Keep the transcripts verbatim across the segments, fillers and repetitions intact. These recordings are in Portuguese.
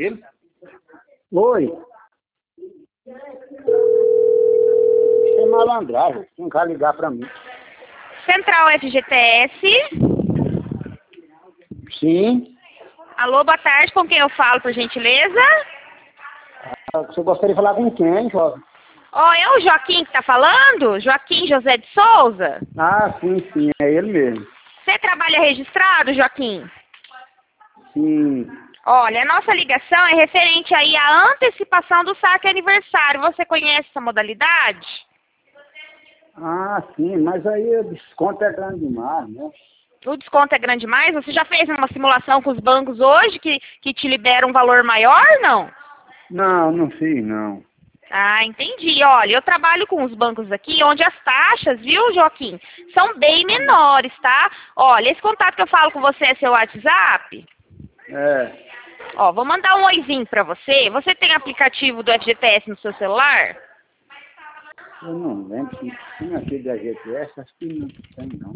Ele? Oi. Isso é malandragem. Quem vai ligar pra mim? Central F G T S. Sim. Alô, boa tarde, com quem eu falo, por gentileza? Ah, você gostaria de falar com quem, jovem? Ó, oh, é o Joaquim que tá falando? Joaquim José de Souza? Ah, sim, sim, é ele mesmo. Você trabalha registrado, Joaquim? Sim. Olha, a nossa ligação é referente aí à antecipação do saque aniversário. Você conhece essa modalidade? Ah, sim, mas aí o desconto é grande demais, né? O desconto é grande demais? Você já fez uma simulação com os bancos hoje que, que te libera um valor maior, não? Não, não fiz, não. Ah, entendi. Olha, eu trabalho com os bancos aqui, onde as taxas, viu, Joaquim, são bem menores, tá? Olha, esse contato que eu falo com você é seu WhatsApp? É. Ó, vou mandar um oizinho pra você. Você tem aplicativo do F G T S no seu celular? Eu não lembro se tinha aquele da G P S, acho que não tem, não.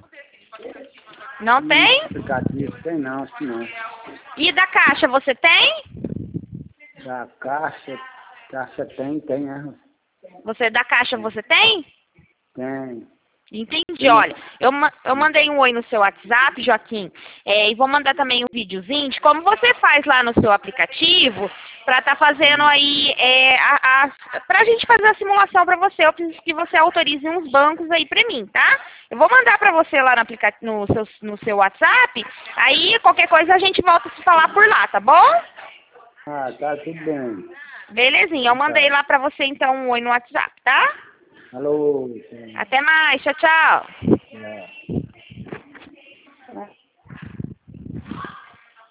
Não tem? Aplicativo tem não, acho que não. E da Caixa, você tem? Da Caixa, Caixa tem, tem, né? Você da Caixa, você tem? Tem. Entendi, olha, eu, ma eu mandei um oi no seu WhatsApp, Joaquim, é, e vou mandar também um videozinho de como você faz lá no seu aplicativo para estar tá fazendo aí, é, a, a, pra gente fazer a simulação para você. Eu preciso que você autorize uns bancos aí para mim, tá? Eu vou mandar para você lá no, aplica no, seu, no seu WhatsApp, aí qualquer coisa a gente volta a se falar por lá, tá bom? Ah, tá tudo bem. Belezinha, eu mandei lá para você então um oi no WhatsApp, tá? Alô. Sim. Até mais, tchau, tchau. É.